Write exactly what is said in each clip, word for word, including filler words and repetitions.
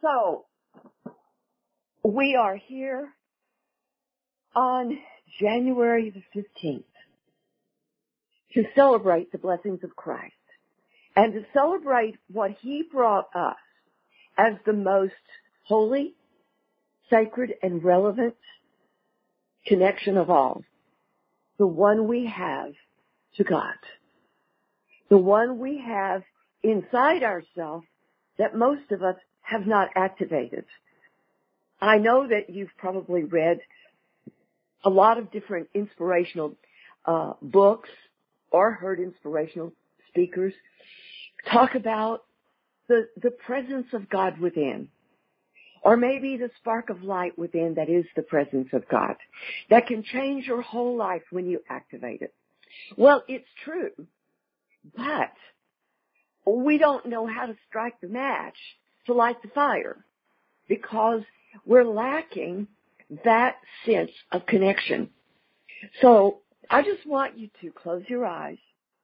So, we are here on January the fifteenth to celebrate the blessings of Christ and to celebrate what He brought us as the most holy, sacred, and relevant connection of all, the one we have to God, the one we have inside ourselves that most of us have not activated. I know that you've probably read a lot of different inspirational uh, books or heard inspirational speakers talk about the, the presence of God within, or maybe the spark of light within that is the presence of God that can change your whole life when you activate it. Well, it's true, but we don't know how to strike the match to light the fire because we're lacking that sense of connection. So I just want you to close your eyes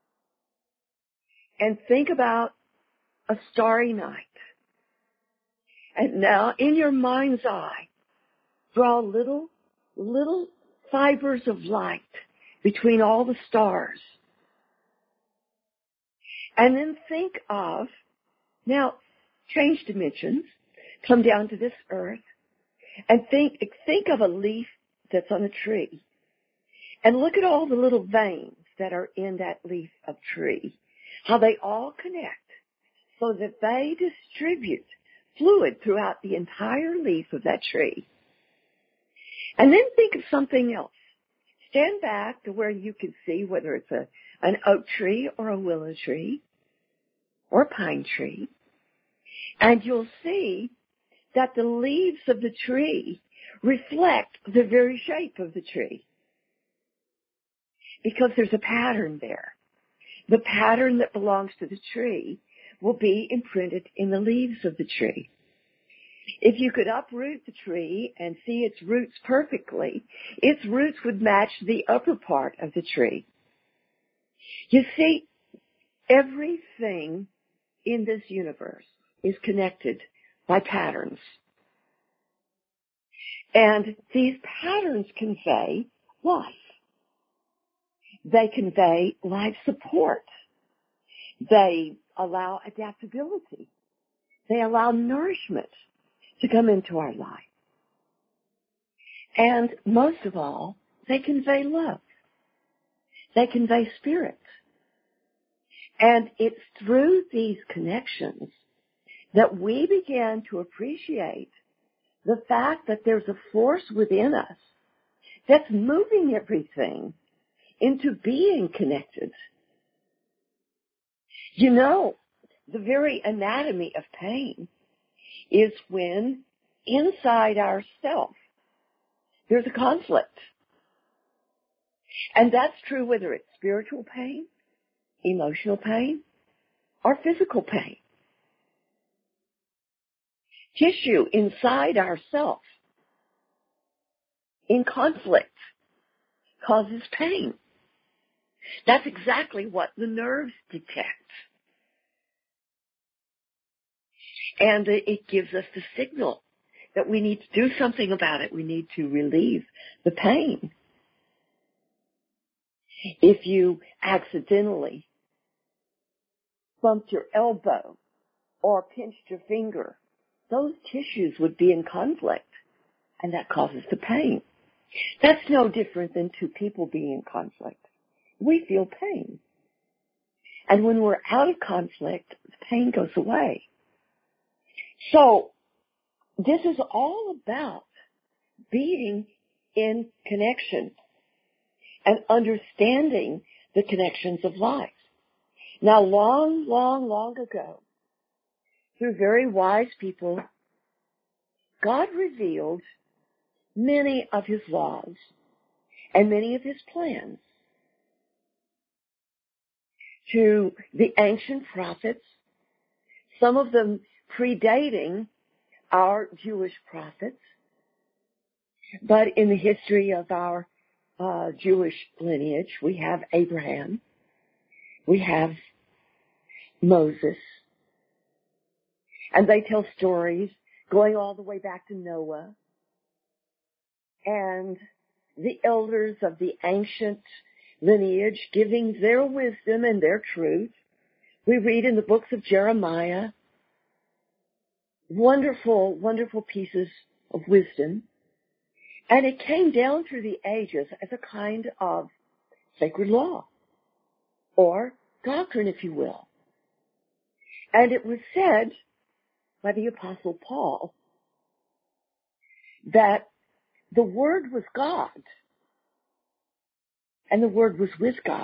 and think about a starry night. And now in your mind's eye, draw little, little fibers of light between all the stars. And then think of, now change dimensions, come down to this earth, and think, think of a leaf that's on a tree. And look at all the little veins that are in that leaf of tree, how they all connect so that they distribute fluid throughout the entire leaf of that tree. And then think of something else. Stand back to where you can see whether it's a, an oak tree or a willow tree or a pine tree. And you'll see that the leaves of the tree reflect the very shape of the tree. Because there's a pattern there. The pattern that belongs to the tree will be imprinted in the leaves of the tree. If you could uproot the tree and see its roots perfectly, its roots would match the upper part of the tree. You see, everything in this universe is connected by patterns. And these patterns convey life. They convey life support. They allow adaptability. They allow nourishment to come into our life. And most of all, they convey love. They convey spirit. And it's through these connections that we begin to appreciate the fact that there's a force within us that's moving everything into being connected. You know, the very anatomy of pain is when inside ourself there's a conflict. And that's true whether it's spiritual pain, emotional pain, or physical pain. Tissue inside ourselves in conflict causes pain. That's exactly what the nerves detect. And it gives us the signal that we need to do something about it. We need to relieve the pain. If you accidentally bumped your elbow or pinched your finger, those tissues would be in conflict, and that causes the pain. That's no different than two people being in conflict. We feel pain. And when we're out of conflict, the pain goes away. So, this is all about being in connection and understanding the connections of life. Now, long, long, long ago, through very wise people, God revealed many of His laws and many of His plans to the ancient prophets, some of them predating our Jewish prophets. But in the history of our uh, Jewish lineage, we have Abraham, we have Moses, and they tell stories going all the way back to Noah and the elders of the ancient lineage giving their wisdom and their truth. We read in the books of Jeremiah wonderful, wonderful pieces of wisdom. And it came down through the ages as a kind of sacred law or doctrine, if you will. And it was said by the Apostle Paul that the Word was God and the Word was with God.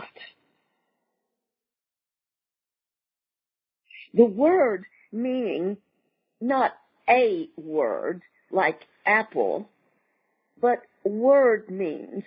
The Word meaning not a word like apple, but word means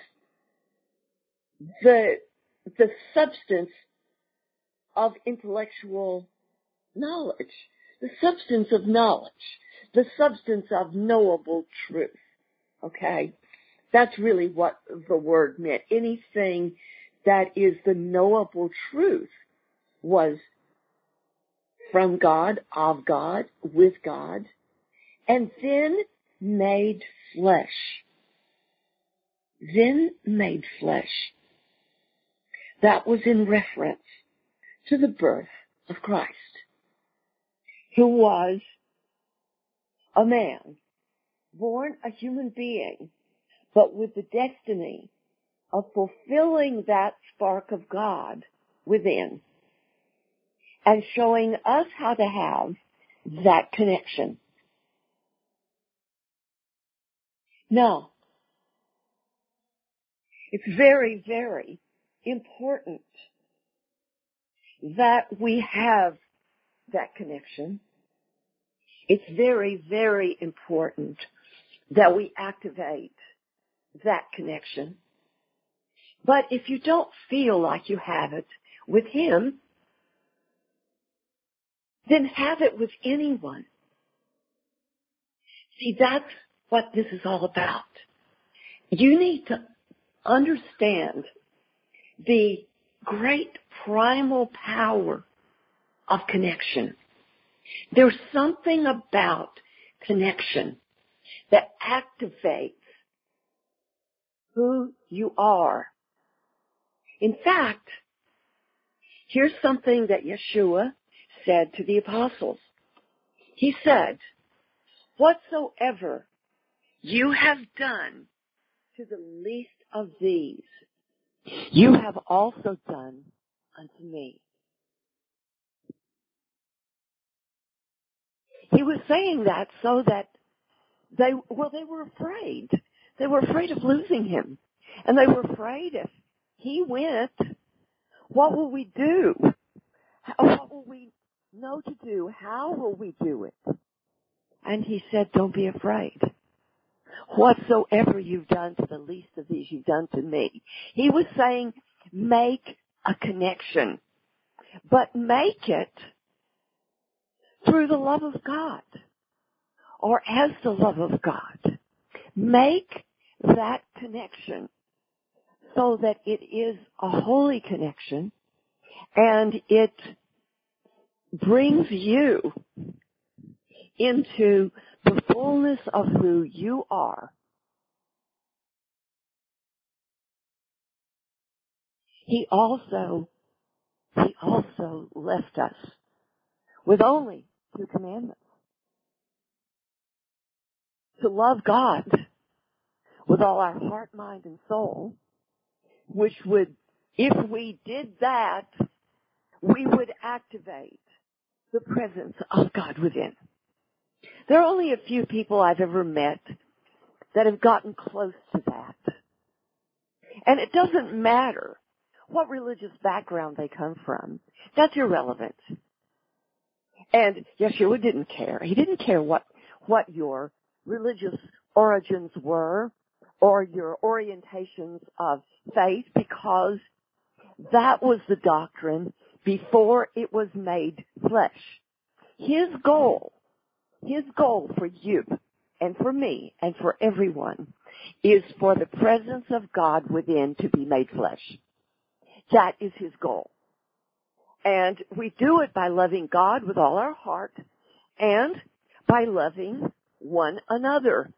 the, the substance of intellectual knowledge, the substance of knowledge, the substance of knowable truth. Okay? That's really what the word meant. Anything that is the knowable truth was from God, of God, with God, and then made flesh. Then made flesh. That was in reference to the birth of Christ, who was a man, born a human being, but with the destiny of fulfilling that spark of God within and showing us how to have that connection. Now, it's very, very important that we have that connection. It's very, very important that we activate that connection. But if you don't feel like you have it with Him, then have it with anyone. See, that's what this is all about. You need to understand the great primal power of connection. There's something about connection that activates who you are. In fact, here's something that Yeshua said to the apostles. He said, "Whatsoever you have done to the least of these, you have also done unto me." He was saying that so that they, well, they were afraid. They were afraid of losing him. And they were afraid if he went, what will we do? What will we know to do? How will we do it? And he said, don't be afraid. Whatsoever you've done to the least of these, you've done to me. He was saying, make a connection. But make it through the love of God, or as the love of God. Make that connection so that it is a holy connection and it brings you into the fullness of who you are. He also, he also left us with only two commandments. To love God with all our heart, mind, and soul, which would, if we did that, we would activate the presence of God within. There are only a few people I've ever met that have gotten close to that. And it doesn't matter what religious background they come from. That's irrelevant. And Yeshua didn't care. He didn't care what, what your religious origins were or your orientations of faith, because that was the doctrine before it was made flesh. His goal, his goal for you and for me and for everyone is for the presence of God within to be made flesh. That is his goal. And we do it by loving God with all our heart and by loving one another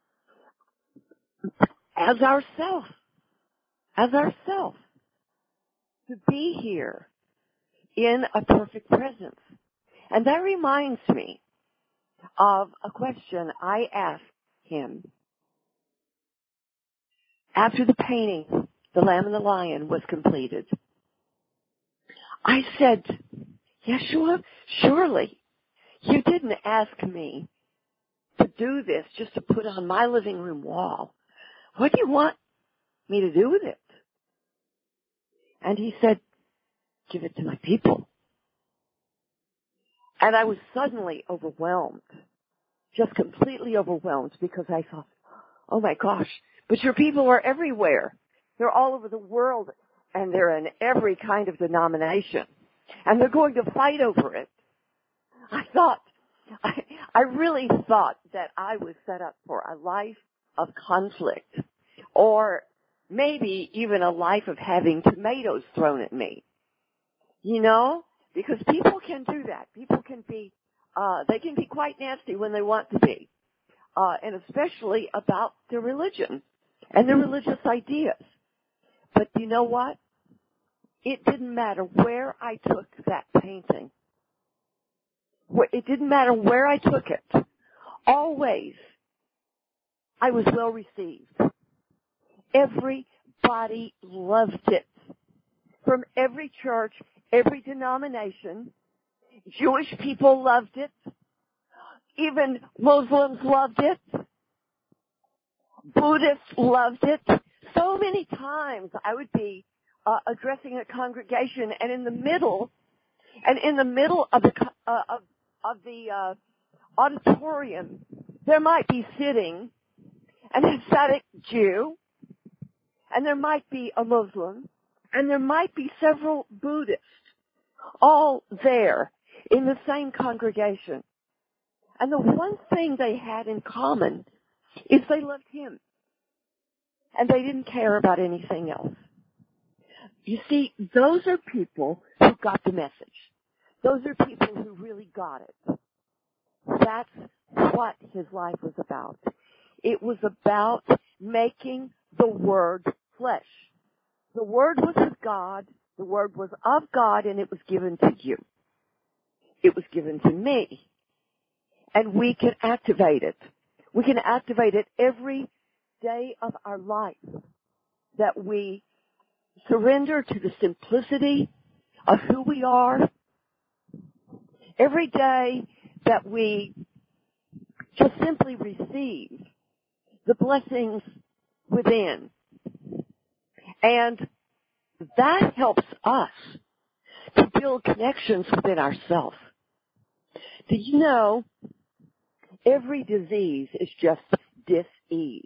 as ourself, as ourself, to be here in a perfect presence. And that reminds me of a question I asked him after the painting, The Lamb and the Lion, was completed. I said, Yeshua, surely you didn't ask me to do this just to put on my living room wall. What do you want me to do with it? And he said, give it to my people. And I was suddenly overwhelmed, just completely overwhelmed, because I thought, oh my gosh, but your people are everywhere. They're all over the world, and they're in every kind of denomination, and they're going to fight over it. I thought, I, I really thought that I was set up for a life of conflict, or maybe even a life of having tomatoes thrown at me. You know, because people can do that. People can be, uh, they can be quite nasty when they want to be, uh, and especially about their religion and their religious ideas. But you know what? It didn't matter where I took that painting. It didn't matter where I took it. Always, I was well received. Everybody loved it. From every church, every denomination. Jewish people loved it. Even Muslims loved it. Buddhists loved it. So many times I would be uh, addressing a congregation, and in the middle, and in the middle of the uh, of, of the uh, auditorium, there might be sitting an Hasidic Jew, and there might be a Muslim, and there might be several Buddhists, all there in the same congregation. And the one thing they had in common is they loved him. And they didn't care about anything else. You see, those are people who got the message. Those are people who really got it. That's what his life was about. It was about making the Word flesh. The Word was with God, the Word was of God, and it was given to you. It was given to me. And we can activate it. We can activate it every day of our life, that we surrender to the simplicity of who we are. Every day that we just simply receive the blessings within. And that helps us to build connections within ourselves. Do you know, every disease is just dis-ease.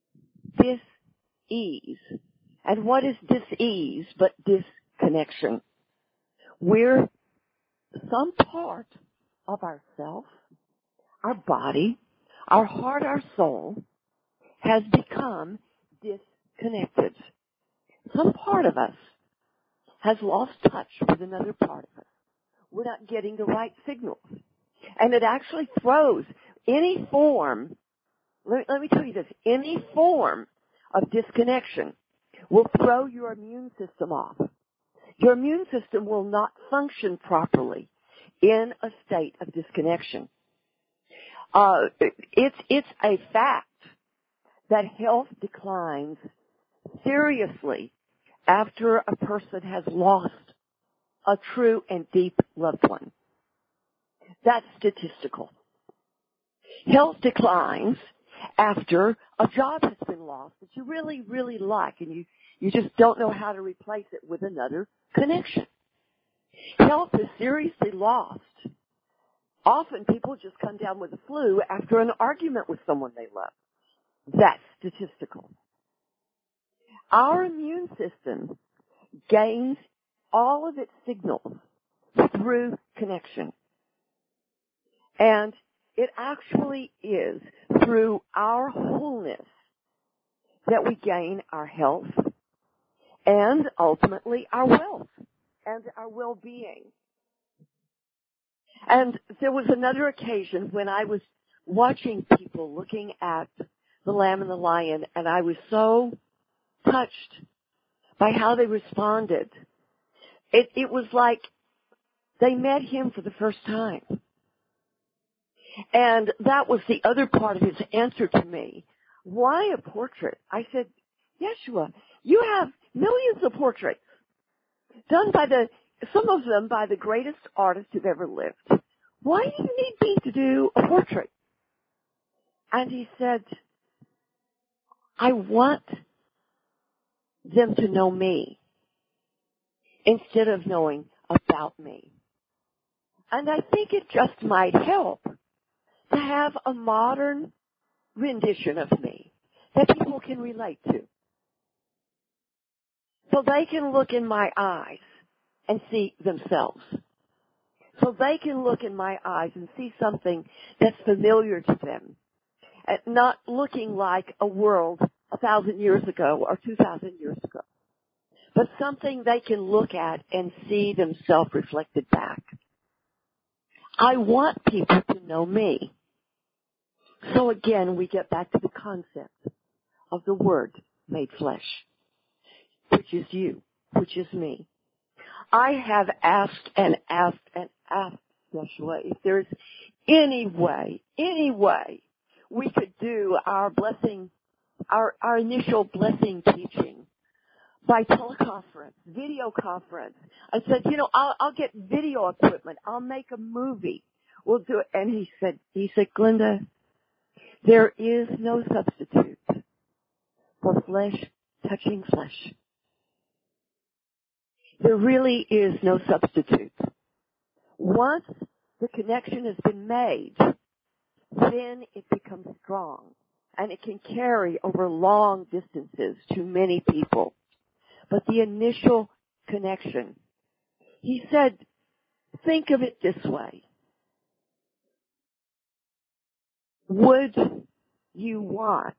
Dis-ease. And what is dis-ease but disconnection? We're some part of ourself, our body, our heart, our soul, has become disconnected. Some part of us has lost touch with another part of us. We're not getting the right signals. And it actually throws any form, let, let me tell you this, any form of disconnection will throw your immune system off. Your immune system will not function properly in a state of disconnection. Uh, it's, it's a fact that health declines seriously after a person has lost a true and deep loved one. That's statistical. Health declines after a job has been lost that you really, really like, and you, you just don't know how to replace it with another connection. Health is seriously lost. Often people just come down with the flu after an argument with someone they love. That's statistical. Our immune system gains all of its signals through connection. And it actually is through our wholeness that we gain our health and ultimately our wealth and our well-being. And there was another occasion when I was watching people looking at the Lamb and the Lion, and I was so touched by how they responded. It, it was like they met him for the first time. And that was the other part of his answer to me. Why a portrait? I said, Yeshua, you have millions of portraits done by the, some of them by the greatest artists who've ever lived. Why do you need me to do a portrait? And he said, I want them to know me instead of knowing about me. And I think it just might help to have a modern rendition of me that people can relate to. So they can look in my eyes and see themselves. So they can look in my eyes and see something that's familiar to them. And not looking like a world a thousand years ago or two thousand years ago. But something they can look at and see themselves reflected back. I want people to know me. So again, we get back to the concept of the Word made flesh, which is you, which is me. I have asked and asked and asked Yeshua if there's any way, any way we could do our blessing, our, our initial blessing teaching by teleconference, video conference. I said, you know, I'll, I'll get video equipment. I'll make a movie. We'll do it. And he said, he said, Glenda, there is no substitute for flesh touching flesh. There really is no substitute. Once the connection has been made, then it becomes strong, and it can carry over long distances to many people. But the initial connection, he said, think of it this way. Would you want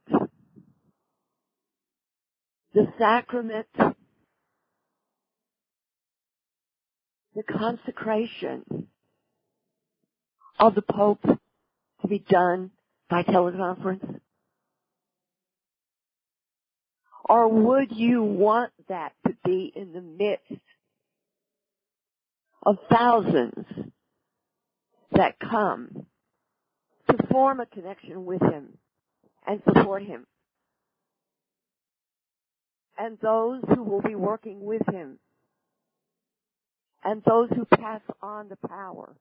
the sacrament, the consecration of the Pope to be done by teleconference? Or would you want that to be in the midst of thousands that come to form a connection with him and support him? And those who will be working with him, and those who pass on the power.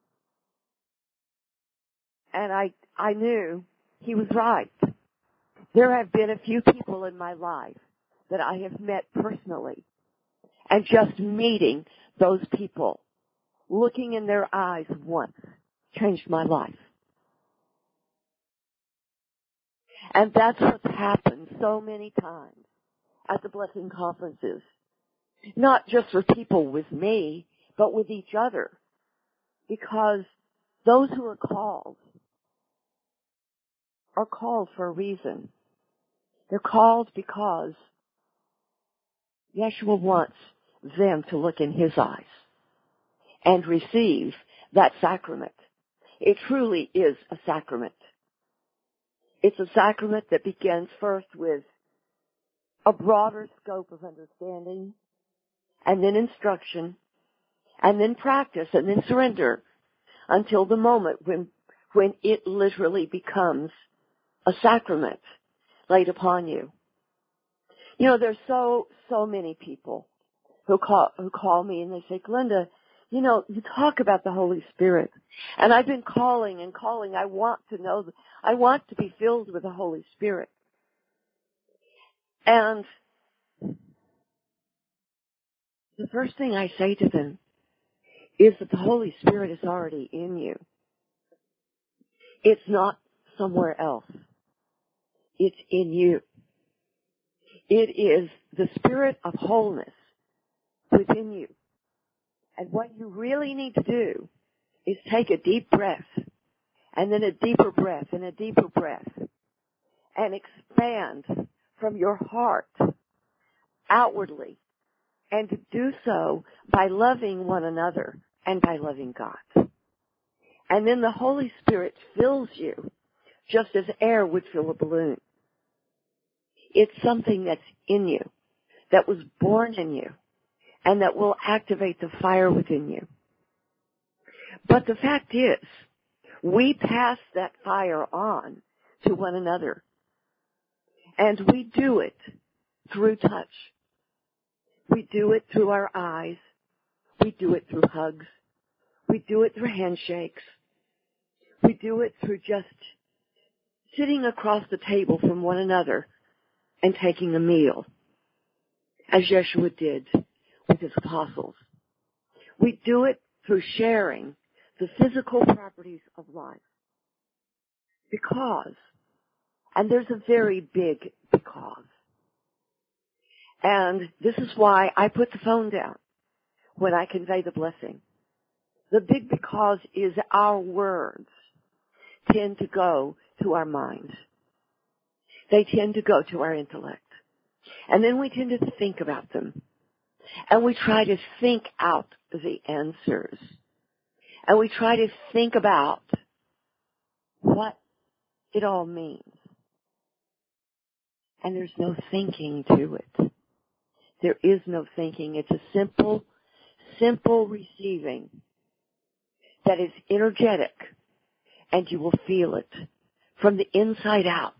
And I, I knew he was right. There have been a few people in my life that I have met personally, and just meeting those people, looking in their eyes once, changed my life. And that's what's happened so many times at the blessing conferences. Not just for people with me, but with each other. Because those who are called are called for a reason. They're called because Yeshua wants them to look in his eyes and receive that sacrament. It truly is a sacrament. It's a sacrament that begins first with a broader scope of understanding, and then instruction, and then practice, and then surrender, until the moment when, when it literally becomes a sacrament laid upon you. You know, there's so, so many people who call, who call me and they say, Glenda, you know, you talk about the Holy Spirit, and I've been calling and calling. I want to know, I want to be filled with the Holy Spirit. And the first thing I say to them is that the Holy Spirit is already in you. It's not somewhere else. It's in you. It is the Spirit of wholeness within you. And what you really need to do is take a deep breath, and then a deeper breath, and a deeper breath, and expand from your heart outwardly, and to do so by loving one another and by loving God. And then the Holy Spirit fills you just as air would fill a balloon. It's something that's in you, that was born in you, and that will activate the fire within you. But the fact is, we pass that fire on to one another. And we do it through touch. We do it through our eyes. We do it through hugs. We do it through handshakes. We do it through just sitting across the table from one another and taking a meal, as Yeshua did with his apostles. We do it through sharing the physical properties of life. Because, and there's a very big because. And this is why I put the phone down when I convey the blessing. The big because is our words tend to go to our minds. They tend to go to our intellect. And then we tend to think about them. And we try to think out the answers. And we try to think about what it all means. And there's no thinking to it. There is no thinking. It's a simple, simple receiving that is energetic, and you will feel it from the inside out.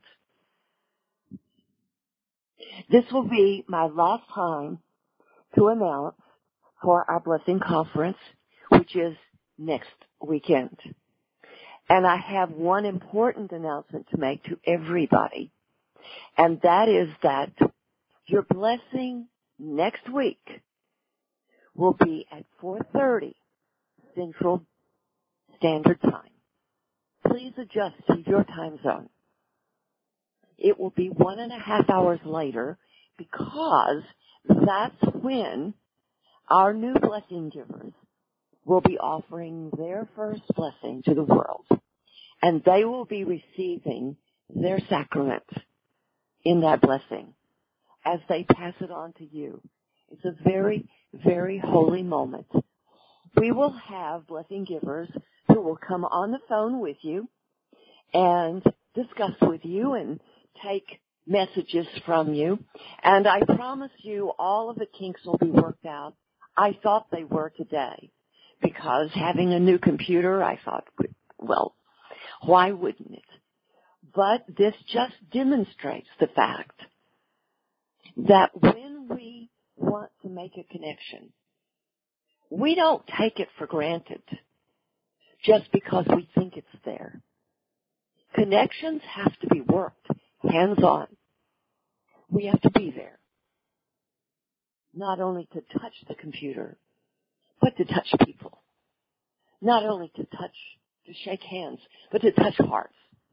This will be my last time to announce for our Blessing Conference, which is next weekend. And I have one important announcement to make to everybody, and that is that your blessing next week will be at four thirty Central Standard Time. Please adjust to your time zone. It will be one and a half hours later because that's when our new blessing givers will be offering their first blessing to the world. And they will be receiving their sacrament in that blessing as they pass it on to you. It's a very, very holy moment. We will have blessing givers who will come on the phone with you and discuss with you and take messages from you. And I promise you all of the kinks will be worked out. I thought they were today because having a new computer, I thought, well, why wouldn't it? But this just demonstrates the fact that when we want to make a connection, we don't take it for granted just because we think it's there. Connections have to be worked hands-on. We have to be there. Not only to touch the computer, but to touch people. Not only to touch, to shake hands, but to touch hearts.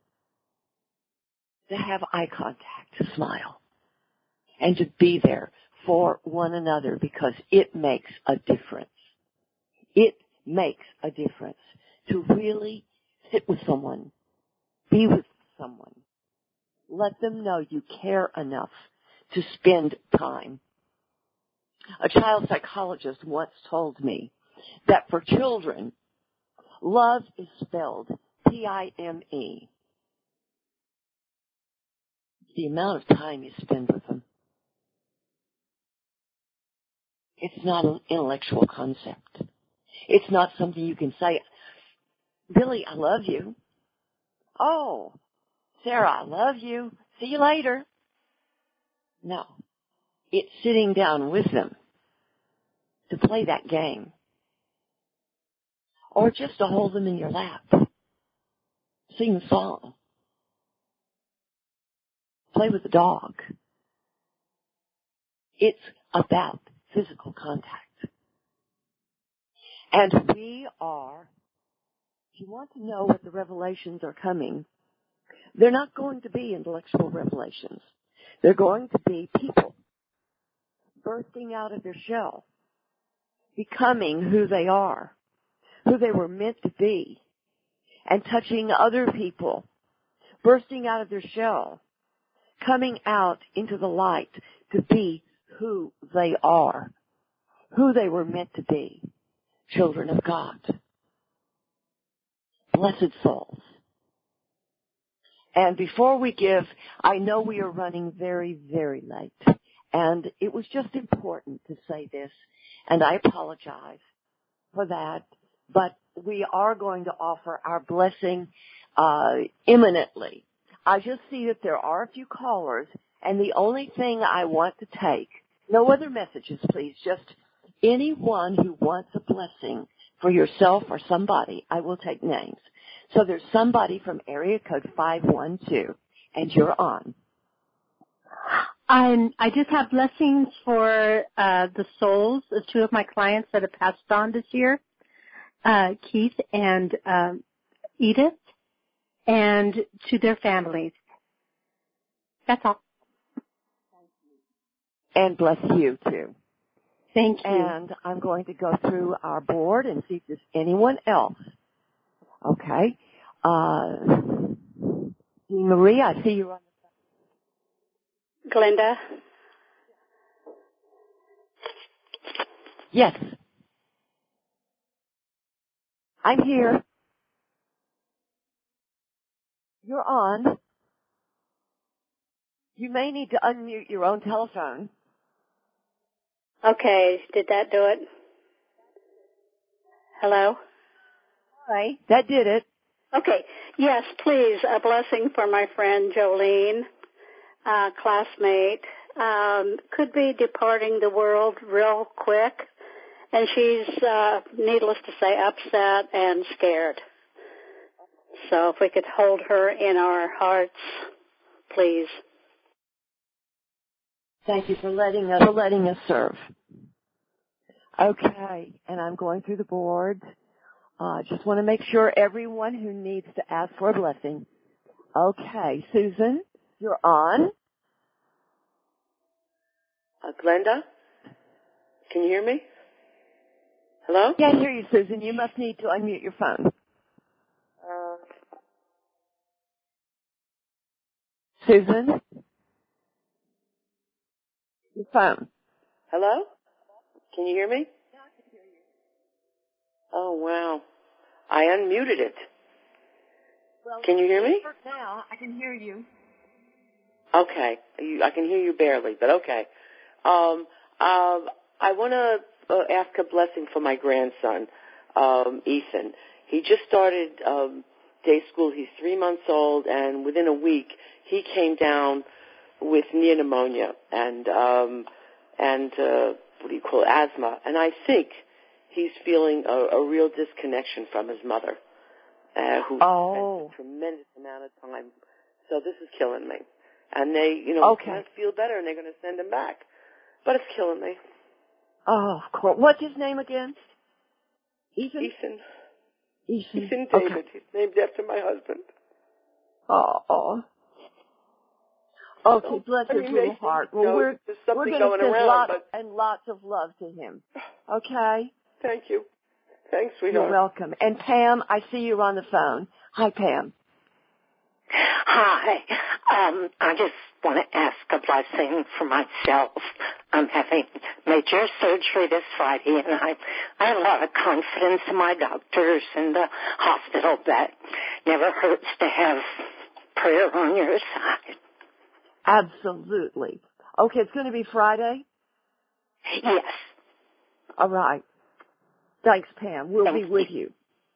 To have eye contact, to smile. And to be there for one another because it makes a difference. It makes a difference to really sit with someone, be with someone. Let them know you care enough to spend time. A child psychologist once told me that for children, love is spelled T I M E. The amount of time you spend with them. It's not an intellectual concept. It's not something you can say, Billy, I love you. Oh, Sarah, I love you. See you later. No. It's sitting down with them to play that game. Or just to hold them in your lap. Sing a song. Play with the dog. It's about physical contact. And we are, if you want to know what the revelations are coming, they're not going to be intellectual revelations. They're going to be people bursting out of their shell, becoming who they are, who they were meant to be, and touching other people, bursting out of their shell, coming out into the light to be who they are, who they were meant to be, children of God, blessed souls. And before we give, I know we are running very, very late. And it was just important to say this, and I apologize for that. But we are going to offer our blessing uh, imminently. I just see that there are a few callers, and the only thing I want to take, no other messages, please, just anyone who wants a blessing for yourself or somebody, I will take names. So there's somebody from area code five one two, and you're on. I'm, I just have blessings for uh, the souls of two of my clients that have passed on this year, uh, Keith and um, Edith, and to their families. That's all. And bless you, too. Thank you. And I'm going to go through our board and see if there's anyone else. Okay. Uh, Marie, I see you on the phone. Glenda? Yes. I'm here. You're on. You may need to unmute your own telephone. Okay, did that do it? Hello? Hi. That did it. Okay, yes, please, a blessing for my friend Jolene, uh, classmate. Um, could be departing the world real quick, and she's, uh, needless to say, upset and scared. So if we could hold her in our hearts, please. Thank you for letting us, for letting us serve. Okay, and I'm going through the board. I uh, just want to make sure everyone who needs to ask for a blessing. Okay, Susan, you're on. Uh, Glenda, can you hear me? Hello? Can't hear you, Susan. You must need to unmute your phone. Uh, Susan? Your phone. Hello? Can you hear me? Yeah, I can hear you. Oh, wow. I unmuted it. Well, can you hear me? Now, I can hear you. Okay. You, I can hear you barely, but okay. Um, uh, I want to uh, ask a blessing for my grandson, um, Ethan. He just started um, day school. He's three months old, and within a week, he came down with near pneumonia and um, and uh, what do you call it, asthma. And I think he's feeling a, a real disconnection from his mother, uh, who oh. spent a tremendous amount of time. So this is killing me. And they, you know, okay. must feel better, and they're going to send him back. But it's killing me. Oh, of course. What's his name again? Ethan? Ethan. Ethan. Ethan David. Okay. He's named after my husband. Oh. Okay, so, bless I his mean, little heart. Well, you know, we're we're going to send around, lots but... and lots of love to him. Okay? Thank you. Thanks, sweetheart. You're welcome. And Pam, I see you on the phone. Hi, Pam. Hi. Um, I just want to ask a blessing for myself. I'm having major surgery this Friday, and I, I have a lot of confidence in my doctors and the hospital, but never hurts to have prayer on your side. Absolutely. Okay, it's going to be Friday? Yes. All right. Thanks, Pam. We'll Thank be with you. you.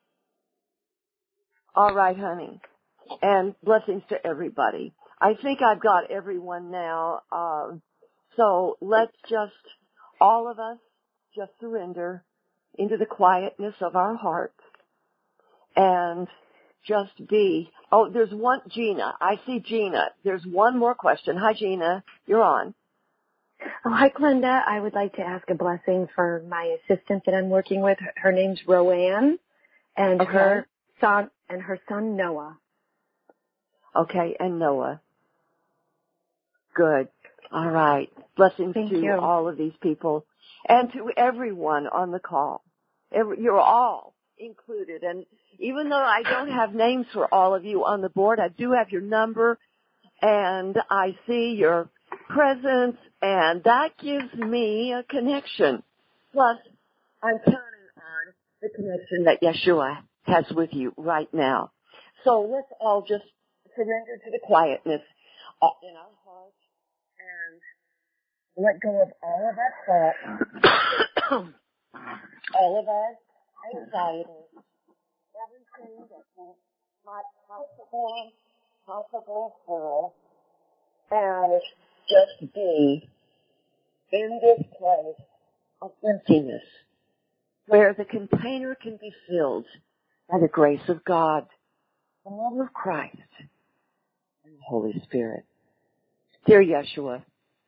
All right, honey. And blessings to everybody. I think I've got everyone now. Uh, so let's just, all of us, just surrender into the quietness of our hearts and just be. Oh, there's one, Gina. I see Gina. There's one more question. Hi, Gina. You're on. Oh, hi, Glenda. I would like to ask a blessing for my assistant that I'm working with. Her name's Roanne, and okay. her son and her son Noah. Okay, and Noah. Good. All right. Blessings Thank to you. all of these people and to everyone on the call. Every, you're all included. And even though I don't have names for all of you on the board, I do have your number, and I see your presence, and that gives me a connection. Plus, I'm counting on the connection that Yeshua has with you right now. So let's all just surrender to the quietness uh, in our hearts and let go of all of our thoughts, all of our anxiety, everything that we might possibly, possibly feel, and just be in this place of emptiness where the container can be filled by the grace of God, the love of Christ, and the Holy Spirit. Dear Yeshua,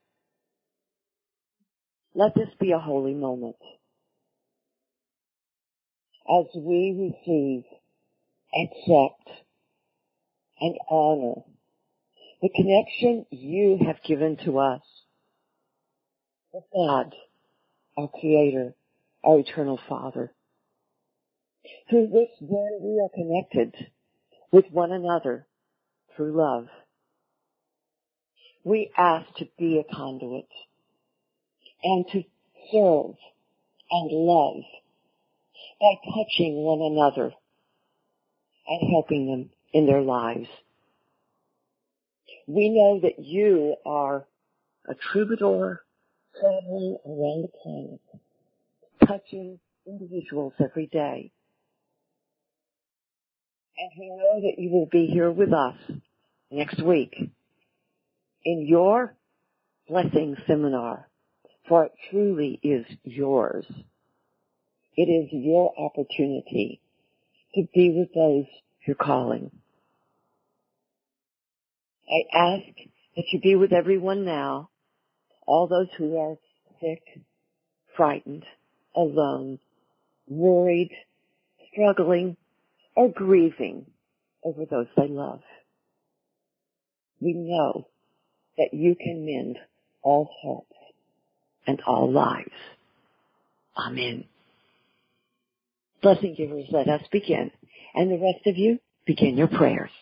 let this be a holy moment as we receive, accept, and honor the connection you have given to us with God, our Creator, our Eternal Father, through which then we are connected with one another through love. We ask to be a conduit and to serve and love by touching one another and helping them in their lives. We know that you are a troubadour traveling around the planet, touching individuals every day. And we know that you will be here with us next week in your blessing seminar, for it truly is yours. It is your opportunity to be with those you're calling. I ask that you be with everyone now, all those who are sick, frightened, alone, worried, struggling, or grieving over those they love. We know that you can mend all hearts and all lives. Amen. Blessing givers, let us begin. And the rest of you, begin your prayers.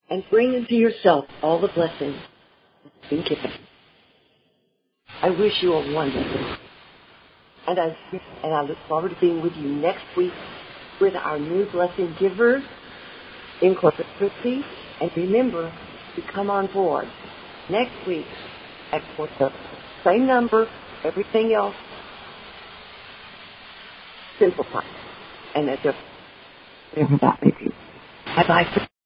and bring into yourself all the blessings you've been given. I wish you a wonderful day. And I, and I look forward to being with you next week with our new blessing givers in Corpus Christi. And remember to come on board next week at four thirty. Same number, everything else simplified. And that's just everybody. Bye-bye.